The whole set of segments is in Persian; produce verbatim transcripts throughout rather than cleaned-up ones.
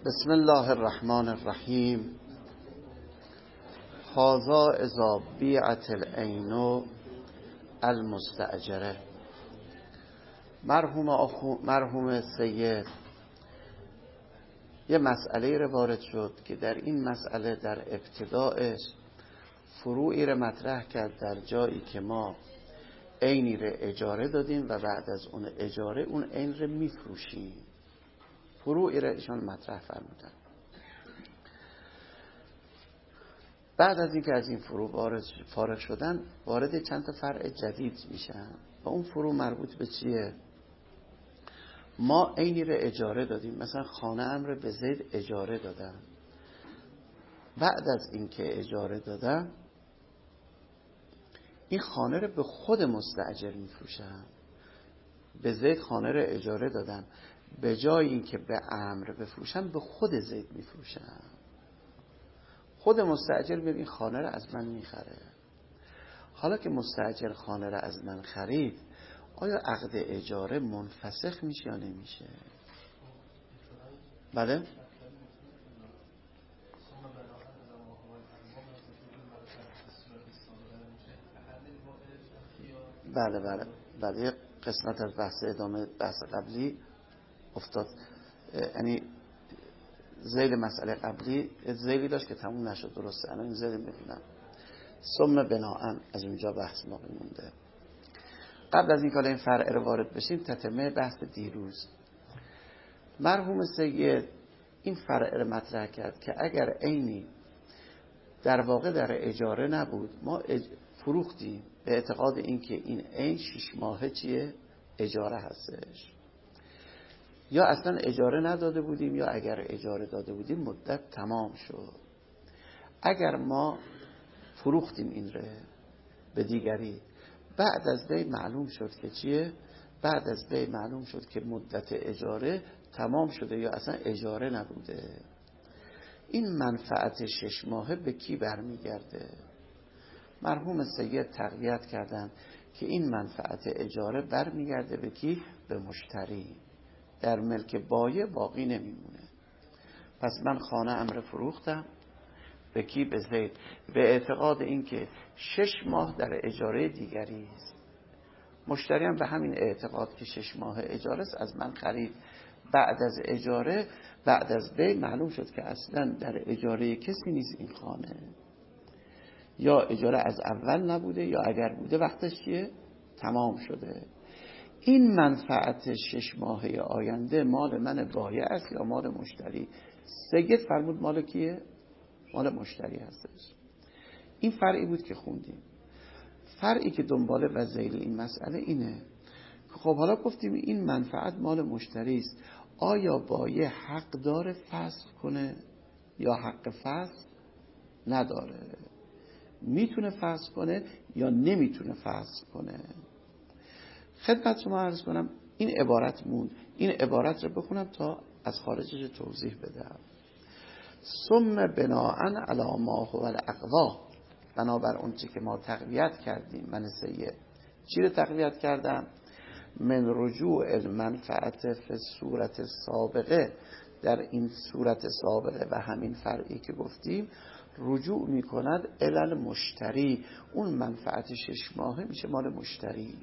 بسم الله الرحمن الرحیم. هذا اذا بیعت العین المستأجره. مرحوم اخو مرحوم سید یه مسئله رو وارد شد که در این مسئله در ابتدایش فروعی رو مطرح کرد در جایی که ما عینی رو اجاره دادیم و بعد از اون اجاره اون عین رو میفروشیم. فروعی رو ایشان مطرح فرمودن. بعد از اینکه از این فروع وارد فارغ شدن وارد چند تا فرع جدید میشن و اون فروع مربوط به چیه؟ ما عینی رو اجاره دادیم، مثلا خانه ام رو به زید اجاره دادم. بعد از اینکه اجاره دادم این خانه رو به خود مستاجر میفروشم. به زید خانه رو اجاره دادم، به جای اینکه به عمرو بفروشم به خود زید میفروشم. خود مستاجر میاد این خانه رو از من میخره. حالا که مستاجر خانه رو از من خرید، آیا عقد اجاره منفسخ میشه یا نمیشه؟ بله؟ بله بله بله قسمت از بحث ادامه بحث قبلی افتاد. یعنی ذیل مسئله قبلی ذیلی داشت که تموم نشد. درسته، الان این ذیل میبینم. ثم بناءً از اونجا بحث باقی مونده. قبل از این که این فرع رو وارد بشیم تتمه بحث دیروز، مرحوم سید این فرع رو مطرح کرد که اگر عینی در واقع در اجاره نبود، ما اج... فروختیم به اعتقاد اینکه این عین شش ماهه چیه؟ اجاره هستش، یا اصلا اجاره نداده بودیم یا اگر اجاره داده بودیم مدت تمام شد. اگر ما فروختیم این رو به دیگری، بعد از بی معلوم شد که چیه؟ بعد از بی معلوم شد که مدت اجاره تمام شده یا اصلا اجاره نبوده، این منفعت شش ماهه به کی برمیگرده؟ مرحوم سید تقویت کردن که این منفعت اجاره برمیگرده به کی؟ به مشتری. در ملک بایع باقی نمیمونه. پس من خانه امر فروختم به کی؟ به زید، به اعتقاد اینکه شش ماه در اجاره دیگری است. مشتری هم به همین اعتقاد که شش ماه اجاره است از من خرید. بعد از اجاره، بعد از بی معلوم شد که اصلا در اجاره کسی نیست این خانه، یا اجاره از اول نبوده یا اگر بوده وقتش چیه؟ تمام شده. این منفعت شش ماهه آینده مال من بایع است یا مال مشتری؟ سید فرمود مال کیه؟ مال مشتری هستش. این فرعی بود که خوندیم. فرعی که دنباله و ذیل این مسئله اینه که خب حالا گفتیم این منفعت مال مشتری است، آیا بایع حق داره فسخ کنه یا حق فسخ نداره؟ میتونه فسخ کنه یا نمیتونه فسخ کنه؟ خدمت شما عرض کنم این عبارت موند. این عبارت رو بخونم تا از خارجش توضیح بدم. ثم بناءً علی ما هو الاقوا، بنابر اون چی که ما تقویت کردیم. من سید چی رو تقویت کردم؟ من رجوع المنفعت فی صورت سابقه، در این صورت سابقه و همین فرعی که گفتیم رجوع میکند الی مشتری. اون منفعت شش ماهه میشه مال مشتری.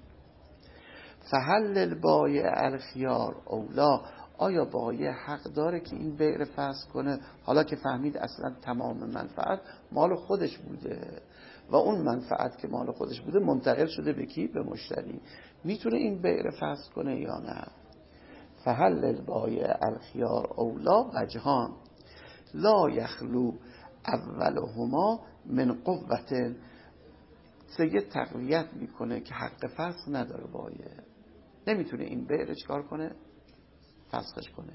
فهل البایع الخیار اولا، آیا بایع حق داره که این بیع رو فسخ کنه حالا که فهمید اصلا تمام منفعت مال خودش بوده و اون منفعت که مال خودش بوده منتقل شده به کی؟ به مشتری. میتونه این بیع رو فسخ کنه یا نه؟ فهل البایع الخیار اولا وجهان لا یخلو اولهما من قوة. سید تقویت میکنه که حق فسخ نداره بایع، نمیتونه این بیع رو چکار کنه؟ فسخش کنه.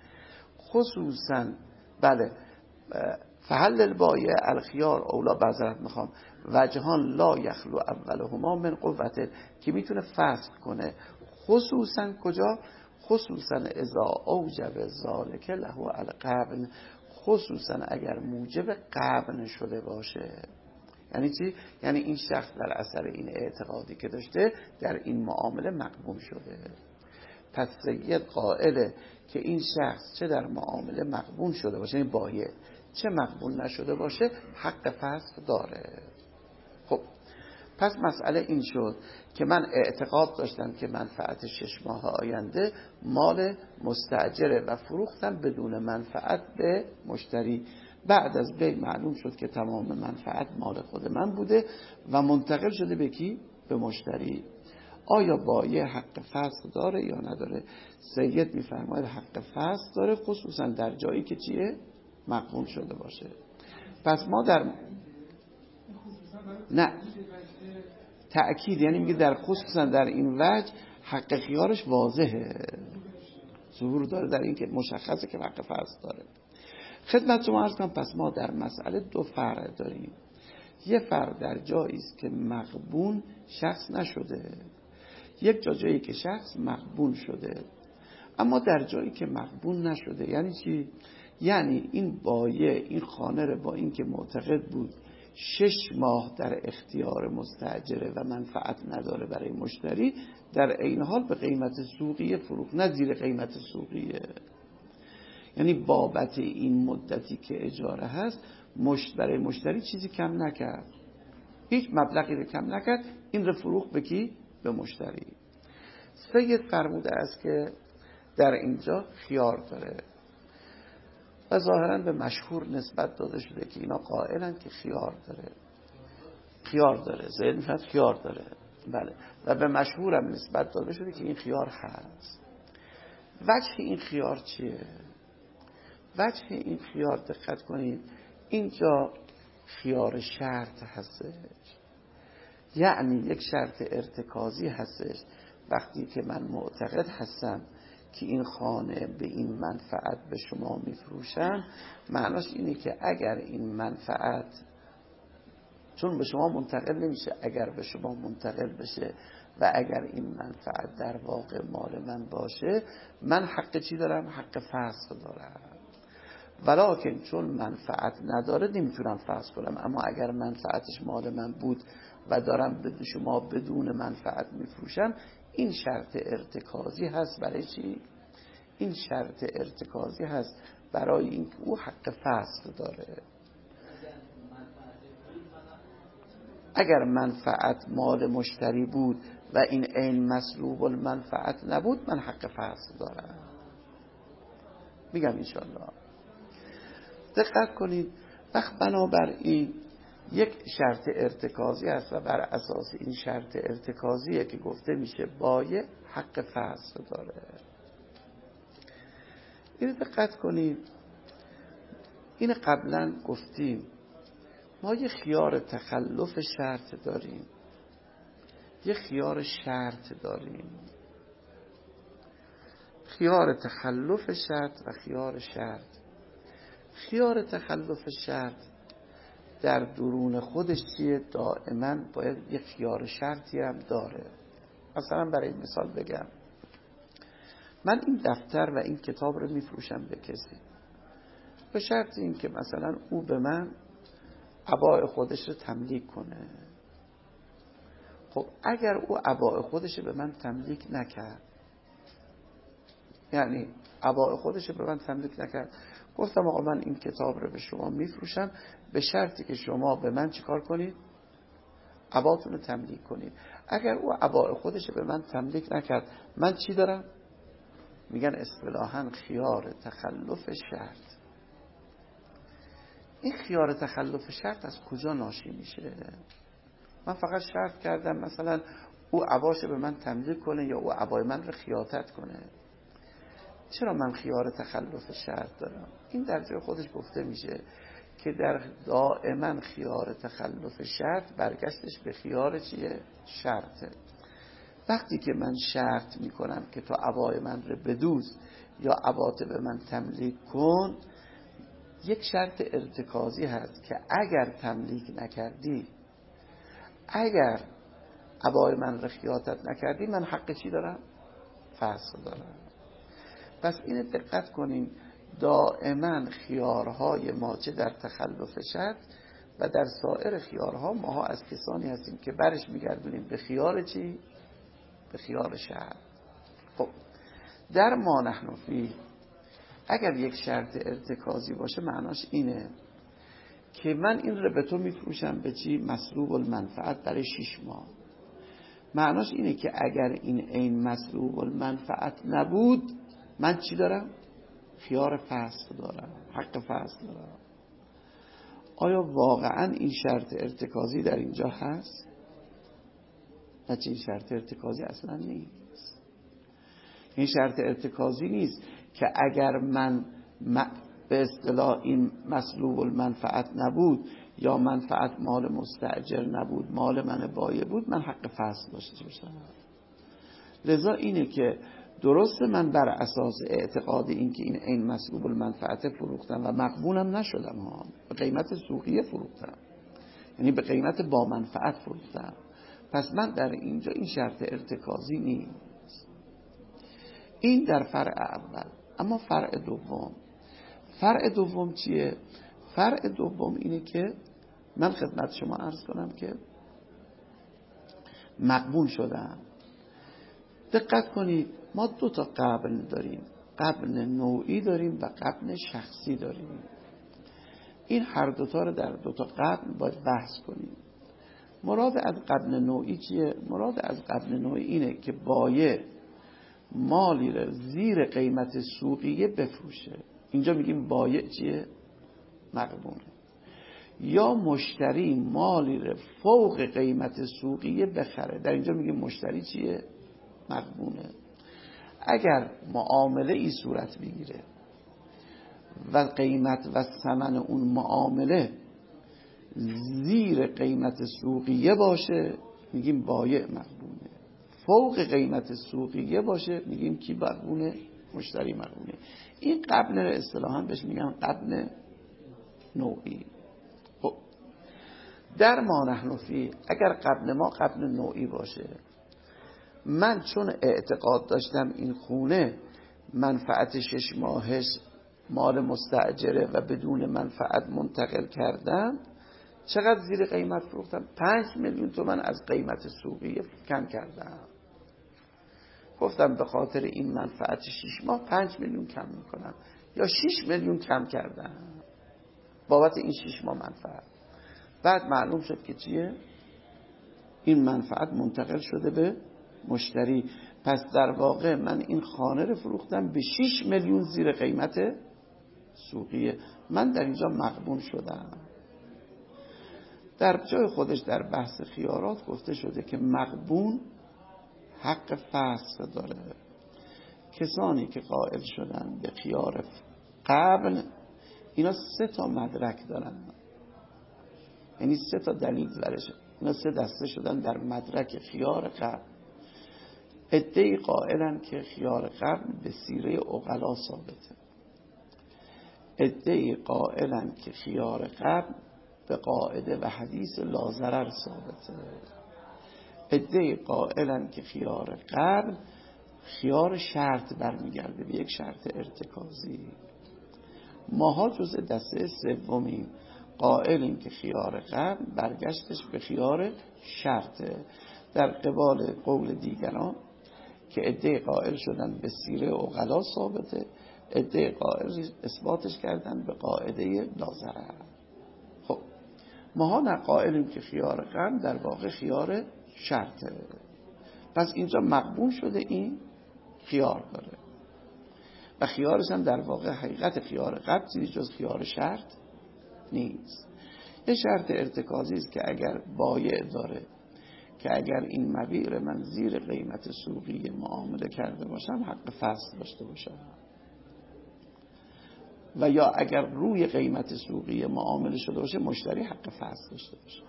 خصوصا بله فهل البایع الخیار اولا، بعضرت میخوام وجهان لا یخلو اولهما من قوته، که میتونه فسخ کنه. خصوصا کجا؟ خصوصا اذا اوجب ذالک له القبن، خصوصا اگر موجب قبن شده باشه. یعنی چی؟ یعنی این شخص در اثر این اعتقادی که داشته در این معامله مقبول شده. پس سید قائله که این شخص چه در معامله مقبول شده باشه، این بایع، چه مقبول نشده باشه حق فسخ داره. خب پس مسئله این شد که من اعتقاد داشتم که منفعت شش ماه آینده مال مستأجره و فروختم بدون منفعت به مشتری. بعد از بی معلوم شد که تمام منفعت مال خود من بوده و منتقل شده به کی؟ به مشتری. آیا بایع حق فسخ داره یا نداره؟ سید میفرماید حق فسخ داره، خصوصا در جایی که چیه؟ مقبول شده باشه. پس ما در نه تأکید، یعنی میگه در خصوصا در این وجه حق خیارش واضحه، ظهور داره در این که مشخصه که حق فسخ داره. خدمت شما عرض کنم پس ما در مسئله دو فرع داریم. یه فرع در جایی است که مغبون شخص نشده، یک جا جایی که شخص مغبون شده. اما در جایی که مغبون نشده یعنی چی؟ یعنی این بایع این خانه رو با این که معتقد بود شش ماه در اختیار مستاجره و منفعت نداره برای مشتری، در عین حال به قیمت سوقی فروخت، نه زیر قیمت سوقیه. یعنی بابت این مدتی که اجاره هست مشت برای مشتری چیزی کم نکرد، هیچ مبلغی رو کم نکرد، این رو فروخت به کی؟ به مشتری. سید فرموده است که در اینجا خیار داره و ظاهرا به مشهور نسبت داده شده که اینا قائلن که خیار داره، خیار داره زید میفرد خیار داره، بله، و به مشهورم نسبت داده شده که این خیار هست. وجه این خیار چیه؟ وجه این خیار دقت کنید اینجا خیار شرط هستش، یعنی یک شرط ارتکازی هستش. وقتی که من معتقد هستم که این خانه به این منفعت به شما میفروشم، معناش اینه که اگر این منفعت چون به شما منتقل نمیشه، اگر به شما منتقل بشه و اگر این منفعت در واقع مال من باشه، من حق چی دارم؟ حق فسخ دارم. ولیکن چون منفعت نداره نمیتونم فسخ کنم. اما اگر منفعتش مال من بود و دارم به شما بدون منفعت میفروشم، این شرط ارتکازی هست. برای چی؟ این شرط ارتکازی هست برای اینکه او حق فسخ داره. اگر منفعت مال مشتری بود و این عین مسلوب المنفعت نبود، من حق فسخ دارم. میگم انشالله دقت کنید. وقت بنابراین یک شرط ارتکازی است و بر اساس این شرط ارتکازیه که گفته میشه بایع حق فسخ داره. این دقت کنید، این قبلا گفتیم ما یه خیار تخلف شرط داریم، یه خیار شرط داریم، خیار تخلف شرط و خیار شرط. خیار تخلف شرط در درون خودش چیه؟ دائما باید یک خیار شرطی هم داره. مثلا برای مثال بگم، من این دفتر و این کتاب رو میفروشم به کسی به شرط این که مثلا او به من عبای خودش رو تملیک کنه. خب اگر او عبای خودش رو به من تملیک نکرد، یعنی عبای خودش رو به من تملیک نکرد، گفتم آقا من این کتاب رو به شما میفروشم به شرطی که شما به من چیکار کنید؟ عباتون رو تملیک کنید. اگر او عبای خودش رو به من تملیک نکرد، من چی دارم؟ میگن اصطلاحاً خیار تخلف شرط. این خیار تخلف شرط از کجا ناشی میشه؟ من فقط شرط کردم مثلا او عباش به من تملیک کنه یا او عبای من رو خیاطت کنه. چرا من خیار تخلف شرط دارم؟ این در جای خودش گفته میشه که در دائما خیار تخلف شرط برگشتش به خیار چیه؟ شرطه. وقتی که من شرط میکنم که تو عبای من رو بدوز یا عبات به من تملیک کن، یک شرط ارتکازی هست که اگر تملیک نکردی، اگر عبای من رو خیاطت نکردی، من حق چی دارم؟ فسخ دارم. پس اینو دقت کنیم، دائما خیارهای ما چه در تخلف شرط و در سایر خیارها ماها از کسانی هستیم که برش میگردونیم به خیار چی؟ به خیار شرط. خب در ما نحن فیه اگر یک شرط ارتکازی باشه معناش اینه که من این رو به تو میفروشم به چی؟ مسلوب المنفعت برای شش ماه. معناش اینه که اگر این عین مسلوب المنفعت نبود من چی دارم؟ خیار فسخ دارم، حق فسخ دارم. آیا واقعا این شرط ارتکازی در اینجا هست؟ نه، این شرط ارتکازی اصلا نیست. این شرط ارتکازی نیست که اگر من به اصطلاح این مسلوب المنفعت نبود یا منفعت مال مستأجر نبود مال من بایع بود من حق فسخ داشته باشم. لذا اینه که درست من بر اساس اعتقاد این که این عین مسلوب المنفعت فروختم و مغبونم نشدم ها، به قیمت سوقیه فروختم، یعنی به قیمت با منفعت فروختم، پس من در اینجا این شرط ارتکازی نیست. این در فرع اول. اما فرع دوم، فرع دوم چیه؟ فرع دوم اینه که من خدمت شما عرض کنم که مغبون شدم. دقت کنید ما دو تا قبن داریم، قبن نوعی داریم و قبن شخصی داریم. این هر دوتا رو در دوتا قبن باید بحث کنیم. مراد از قبن نوعی چیه؟ مراد از قبن نوعی اینه که بایع مالی رو زیر قیمت سوقیه بفروشه. اینجا میگیم بایع چیه؟ مغبونه. یا مشتری مالی رو فوق قیمت سوقیه بخره، در اینجا میگیم مشتری چیه؟ مغبونه. اگر معامله ای صورت بگیره و قیمت و ثمن اون معامله زیر قیمت سوقیه باشه میگیم بایع مغبونه. فوق قیمت سوقیه باشه میگیم کی مغبونه؟ مشتری مغبونه. این قبن رو اصطلاحاً بهش میگن قبن نوعی. خب در ما نحن فی اگر قبن ما قبن نوعی باشه، من چون اعتقاد داشتم این خونه منفعت شش ماهش مال مستأجره و بدون منفعت منتقل کردم، چقدر زیر قیمت فروختم؟ پنج میلیون تومان از قیمت سوقیه کم کردم. گفتم به خاطر این منفعت شش ماه پنج میلیون کم میکنم یا شش میلیون کم کردم بابت این شش ماه منفعت. بعد معلوم شد که چیه؟ این منفعت منتقل شده به مشتری. پس در واقع من این خانه رو فروختم به شش میلیون زیر قیمت سوقیه. من در اینجا مغبون شدم. در جای خودش در بحث خیارات گفته شده که مغبون حق فسخ داره. کسانی که قائل شدن به خیار قبل اینا سه تا مدرک دارن، یعنی سه تا دلیل درش. اینا سه دسته شدن در مدرک خیار قبل. عده‌ای قائلن که خیار قبل به سیره عقلا ثابته. عده‌ای قائلن که خیار قبل به قاعده و حدیث لا ضرر ثابته. عده‌ای قائلن که خیار قبل خیار شرط برمیگرده به یک شرط ارتکازی. ماها جزء دسته سومیم، قائلیم که خیار قبل برگشتش به خیار شرطه. در قبال قول دیگران که عده قائل شدن به سیره عقلا ثابته، عده قائل اثباتش کردن به قاعده لا ضرر. خب ماها نه، قائلیم که خیار قبل در واقع خیار شرطه. پس اینجا مقبول شده این خیار داره و خیارش هم در واقع حقیقت خیار قبل چیزی جز خیار شرط نیست. یه شرط ارتکازی است که اگر بایع داره که اگر این مبیع من زیر قیمت سوقی معامله کرده باشم حق فسخ داشته باشم، و یا اگر روی قیمت سوقی معامله شده باشه مشتری حق فسخ داشته باشه.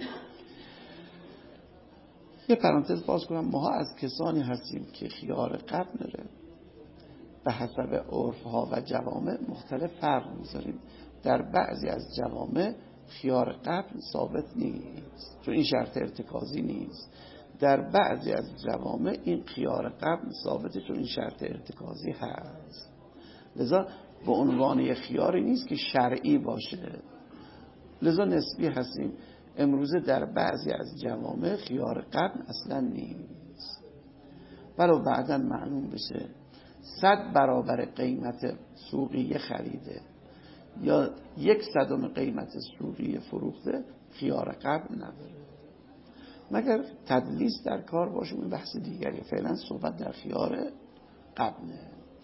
یه پرانتز باز کنم، ما از کسانی هستیم که خیار قبل نره به حسب عرفها و جوامع مختلف فرق میذاریم. در بعضی از جوامع خیار قبل ثابت نیست چون این شرط ارتکازی نیست. در بعضی از جوامع این خیار قبل ثابته چون این شرط ارتکازی هست. لذا به عنوان یک خیاری نیست که شرعی باشه، لذا نسبی هستیم. امروزه در بعضی از جوامع خیار قبل اصلا نیست، ولو بعدا معلوم بشه صد برابر قیمت سوقی خریده یا یک صدم قیمت سوقی فروخته خیار قبل نداره، مگر تدلیس در کار باشه اون بحث دیگری. فعلا صحبت در خیار قبله.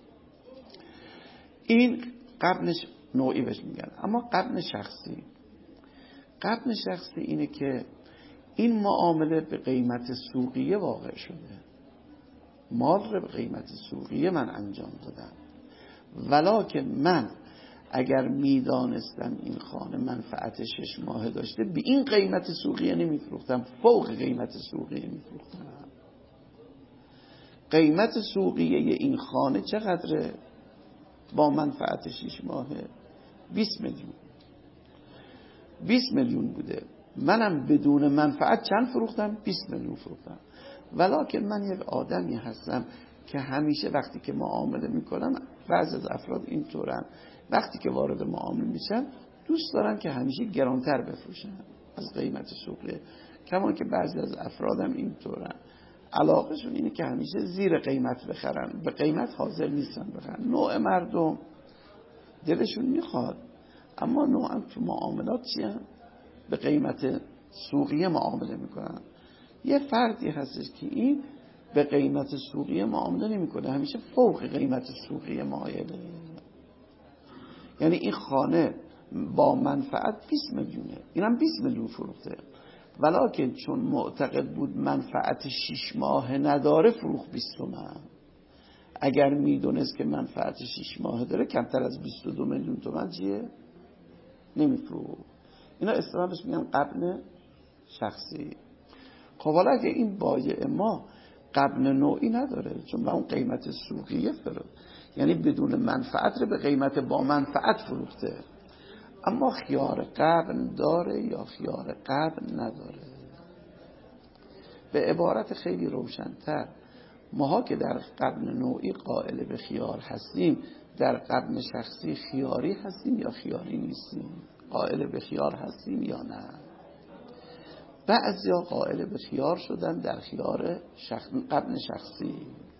این قبل نوعی بهش میگن. اما قبل شخصی، قبل شخصی اینه که این معامله به قیمت سوقیه واقع شده، مال رو به قیمت سوقیه من انجام دادم، ولکن من اگر میدانستم این خانه منفعت شش ماه داشته به این قیمت سوقیه نمیفروختم، فوق قیمت سوقیه میفروختم. قیمت سوقیه این خانه چقدره؟ با منفعت شش ماهه بیست میلیون. بیست میلیون بوده، منم بدون منفعت چند فروختم؟ بیست میلیون فروختم. ولکن من یک آدمی هستم که همیشه وقتی که معامله میکنم، بعضی از افراد اینطورن، وقتی که وارد معامله میشن دوست دارن که همیشه گرانتر بفروشن از قیمت سوقیه، کما که بعضی از افرادم اینطورن، علاقهشون اینه که همیشه زیر قیمت بخرن، به قیمت حاضر نیستن بخرن. نوع مردم دلشون میخواد، اما نوعا تو معاملات چیه؟ به قیمت سوقیه معامله میکنن. یه فردی هستش که این به قیمت سوقیه معامله نمیکنه، همیشه فوق قیمت سوقیه مایله. یعنی این خانه با منفعت بیست میلیونه، اینم بیست میلیون فروخته، ولکن چون معتقد بود منفعت شش ماه نداره فروخت بیست تومن. اگر میدونست که منفعت شش ماه داره کمتر از بیست و دو میلیون تومن چیه؟ نمیفروخت. اینا اصطلاحش میگن قبن شخصی. خب حالا اگه این بایع ما قبن نوعی نداره، چون با اون قیمت سوقیه فرو، یعنی بدون منفعت رو به قیمت با منفعت فروخته، اما خیار قبن داره یا خیار قبن نداره. به عبارت خیلی روشن‌تر، ماها که در قبن نوعی قائل به خیار هستیم، در قبن شخصی خیاری هستیم یا خیاری نیستیم؟ قائل به خیار هستیم یا نه؟ بعضیا قائل به خیار شدن در خیار شخص... قبن شخصی،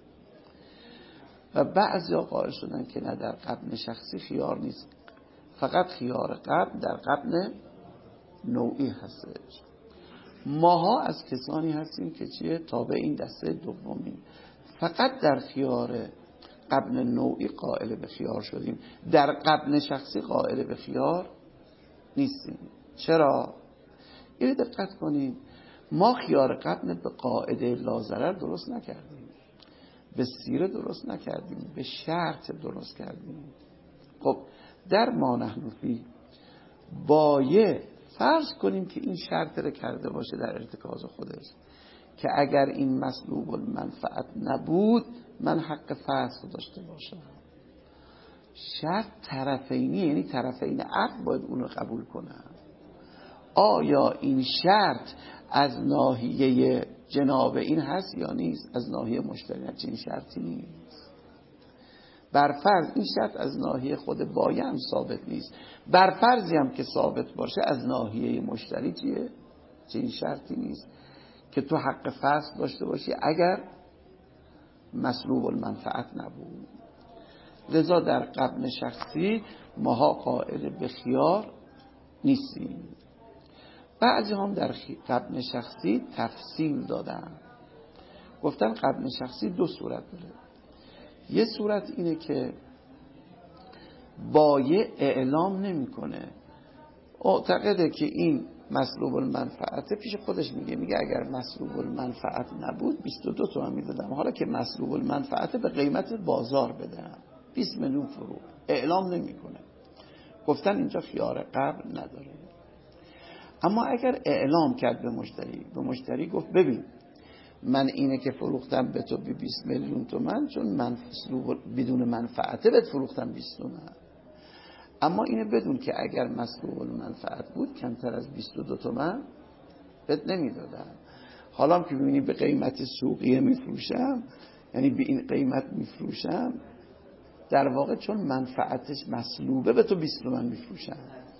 و بعضیا قائل شدن که نه، در قبن شخصی خیار نیست، فقط خیار قبن در قبن نوعی هستش. ماها از کسانی هستیم که چیه؟ تابع این دسته دومی، فقط در خیار قبن نوعی قائل به خیار شدیم، در قبن شخصی قائل به خیار نیستیم. چرا؟ این دقت کنید، ما خیار قبن به قاعده لازرر درست نکردیم، به سیره درست نکردیم، به شرط درست کردیم. خب در ما نحن فی بایع فرض کنیم که این شرط رو کرده باشه در ارتکاز خودش، که اگر این مسلوب المنفعت نبود من حق فسخ داشته باشم. شرط طرفینی، یعنی طرفین عقد باید اون رو قبول کنن. آیا این شرط از ناحیه جناب این هست یا نیست؟ از ناحیه مشتری چنین شرطی نیست. برفرض این شرط از ناحیه خود بایع هم ثابت نیست، برفرضی هم که ثابت باشه از ناحیه مشتری چیه؟ چنین شرطی نیست که تو حق فسخ داشته باشی اگر مسلوب المنفعت نبود. لذا در قبن شخصی ماها قائل به خیار نیستیم. بعضی هم در قبن شخصی تفصیل دادن، گفتن قبن شخصی دو صورت داره. یه صورت اینه که بایع اعلام نمیکنه، معتقده که این مسلوب المنفعت، پیش خودش میگه میگه اگر مسلوب المنفعت نبود بیست و دو تومن میدادم، حالا که مسلوب المنفعت به قیمت بازار بدم بیست میلیون فرو، اعلام نمیکنه. گفتن اینجا خیار قبل نداره. اما اگر اعلام کرد به مشتری، به مشتری گفت ببین من اینه که فروختم به تو به بیست میلیون تومن، چون من مسلوب بدون منفعته بهت فروختم بیست تومن، اما اینه بدون که اگر مسلوب المنفعت بود کمتر از بیست و دو تومن بهت نمیدادم. حالا که ببینی به قیمت سوقیه میفروشم، یعنی به این قیمت میفروشم، در واقع چون منفعتش مسلوبه به تو بیست تومن میفروشم.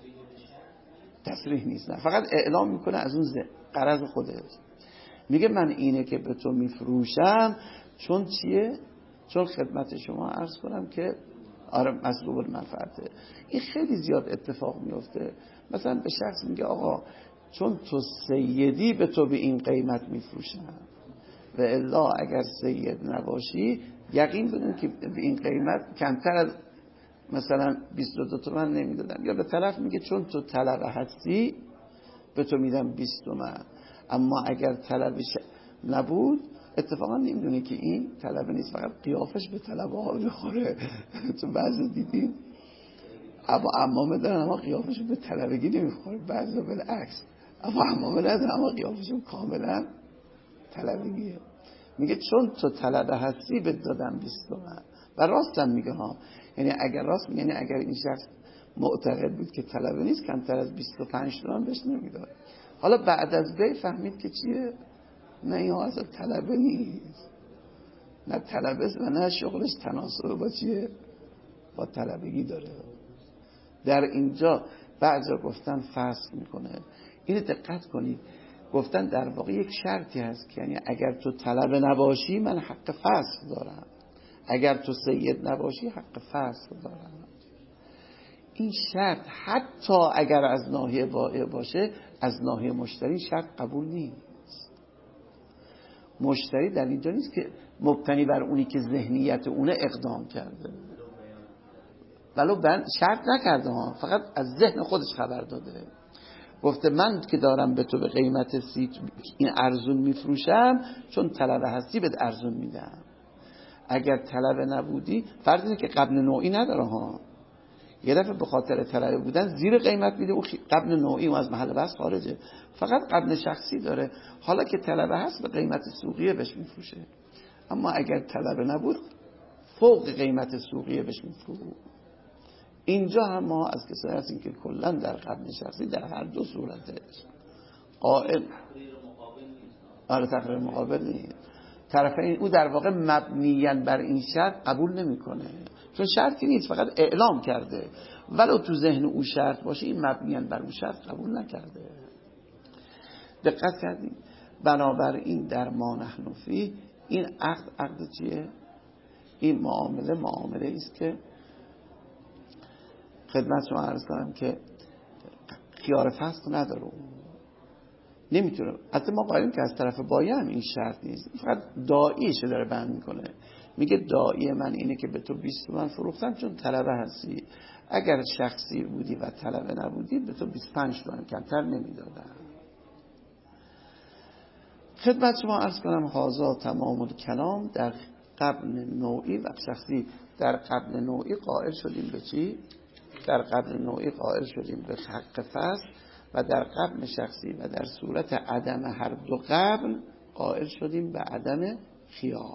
تصریح نیست، نه، فقط اعلام میکنه از اون غرض خودش. میگه من اینه که به تو میفروشم چون چیه؟ چون خدمت شما عرض کنم که آره مسلوب المنفعته. این خیلی زیاد اتفاق میفته. مثلا به شخص میگه آقا چون تو سیدی به تو به این قیمت میفروشن و الا اگر سید نباشی یقین بدون که به این قیمت کمتر از مثلا بیست و دو تومن نمیدادن. یا به طرف میگه چون تو طلبه هستی به تو میدم بیست تومن، اما اگر طلبش نبود اتفاقا نمیدونه که این طلبه نیست، فقط قیافش به طلبه ها میخوره. تو بعضی دیدیم اما عمامه دارن اما قیافشون به طلبگی نمیخوره، بعضی بالعکس اما عمامه ندارن اما قیافشون کاملا طلبگیه. میگه چون تو طلبه هستی به دادم بیست تومن. و راستم میگه ها، یعنی اگر راست میگه، یعنی اگر این شخص معتقد بود که طلبه نیست کمتر از بیست و پنج تومن بهش نمیداد. حالا بعد از دی فهمید که چیه؟ نه این ها اصلا طلبه نیست، نه طلبه و نه شغلش تناسب با چیه؟ با طلبگی داره. در اینجا بعضا گفتن فسخ میکنه. اینو دقت کنید، گفتن در واقع یک شرطی هست که یعنی اگر تو طلبه نباشی من حق فسخ دارم، اگر تو سید نباشی حق فسخ دارم. این شرط حتی اگر از ناحیه بائع باشه از ناحیه مشتری شرط قبول نیست. مشتری در اینجا نیست که مبتنی بر اونی که ذهنیت اونه اقدام کرده، ولو بند شرط نکرده ها، فقط از ذهن خودش خبر داده. گفته من که دارم به تو به قیمت سی این ارزون میفروشم چون طلبه هستی بهت ارزون میدم. اگر طلبه نبودی، فرض اینه که قبل نوعی نداره ها، یه دفعه به خاطر طلبه بودن زیر قیمت میده، اون قبل نوعی و از محل بحث خارجه، فقط قبل شخصی داره. حالا که طلبه هست به قیمت سوقیه بهش میفروشه، اما اگر طلبه نبود فوق قیمت سوقیه بهش میفروشه. اینجا هم ما از کسایی هستیم که کلا در قبل شخصی در هر دو صورتش قائل آره تقریر مقابل نیست. طرفین او در واقع مبنیاً بر این شرط قبول نمیکنه، چون شرطی نیست، فقط اعلام کرده، ولو تو ذهن او شرط باشه این مبنیاً بر اون شرط قبول نکرده. دقت کردیم؟ بنابراین در ما نحن فیه این عقد عقد چیه؟ این معامله معامله است که خدمت شما عرض کنم که خیار فسخ نداره، نمیتونه. حتی ما قائلیم که از طرف بایع هم این شرط نیست، فقط داعیشه داره بیان میکنه. میگه داعی من اینه که به تو بیست تومن فروختم چون طلبه هستی، اگر شخصی بودی و طلبه نبودی به تو بیست و پنج تومن کمتر نمیدادم. خدمت شما عرض کنم هازا تمام الکلام در قبل نوعی و شخصی. در قبل نوعی قائل شدیم به چی؟ در قبل نوعی قائل شدیم به حق فسخ و در قبل شخصی و در صورت عدم هر دو قبل قائل شدیم به عدم خیار.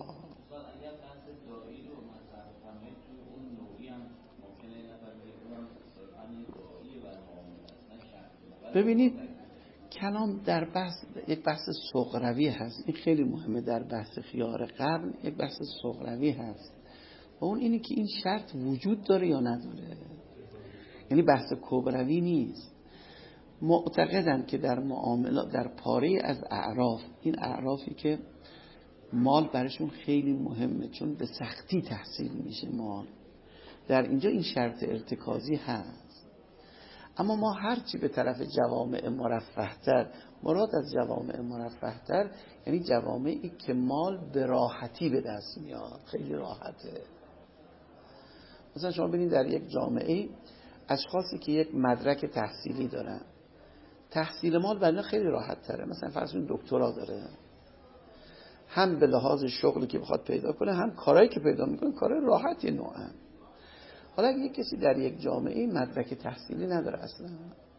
ببینید کلام در بحث یک بحث صغروی هست، این خیلی مهمه. در بحث خیار قبل یک بحث صغروی هست و اون اینه که این شرط وجود داره یا نداره، یعنی بحث کبروی نیست. معتقدن که در معاملات در پاره از اعراف، این اعرافی که مال برشون خیلی مهمه چون به سختی تحصیل میشه مال، در اینجا این شرط ارتکازی هست. اما ما هرچی به طرف جوامع مرفه‌تر، مراد از جوامع مرفه‌تر یعنی جوامعی که مال به راحتی به دست میاد، خیلی راحته. مثلا شما ببینید در یک جامعه اشخاصی که یک مدرک تحصیلی دارن، تحصیل مال برای خیلی راحت تره. مثلا فرض کنید دکترا داره، هم به لحاظ شغلی که بخواد پیدا کنه هم کارهایی که پیدا میکنه کارهای راحتی نوعا. حالا اگه یک کسی در یک جامعه مدرک تحصیلی نداره، اصلا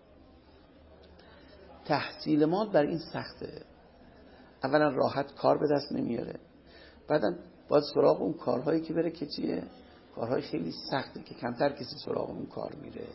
تحصیل مال برای این سخته. اولا راحت کار به دست نمیاره، بعدا باید سراغ اون کارهایی که بره که چیه؟ کارهای خیلی سخته که کمتر کسی سراغ اون کار میره.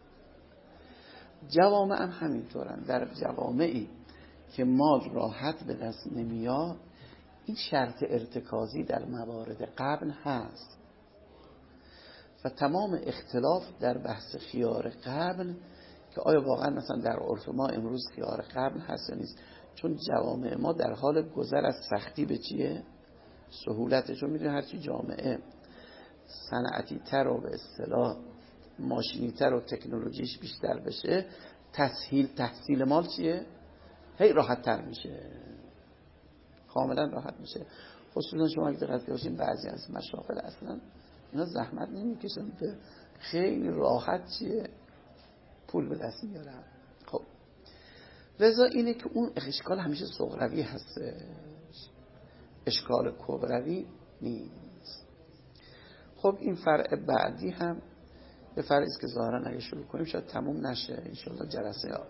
جوامع هم همینطورن. در جوامعی که مال راحت به دست نمیاد این شرط ارتکازی در موارد قبل هست و تمام اختلاف در بحث خیار قبل که آیا واقعا مثلا در عرف ما امروز خیار قبل هست یا نیست، چون جوامع ما در حال گذر از سختی به چیه؟ سهولته. چون میدونی هرچی جامعه صنعتی تر و به اصطلاح ماشینی تر و تکنولوژیش بیشتر بشه، تسهیل تحصیل مال چیه؟ هی راحت تر میشه، کاملا راحت میشه. خصوصا شما اگه دقت باشین بعضی از مشاغل اصلا اینا زحمت نمیکشن، به خیلی راحت چیه پول به دست میارن. خب رضا اینه که اون اشکال همیشه صغروی هستش، اشکال کبروی نیست. خب این فرع بعدی هم به فرعی است که ظاهرا اگه شروع کنیم شاید تموم نشه، انشالله جلسه ها.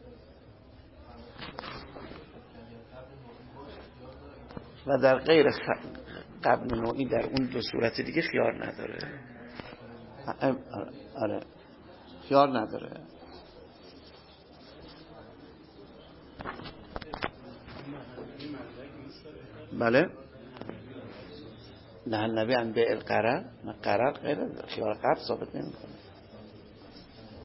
و در غیر قبل نوعی در اون دو صورت دیگه خیار نداره. آره خیار نداره. بله نه نبی عن بیع القرار، قرار غیر خیار قبل ثابت نمیکنه.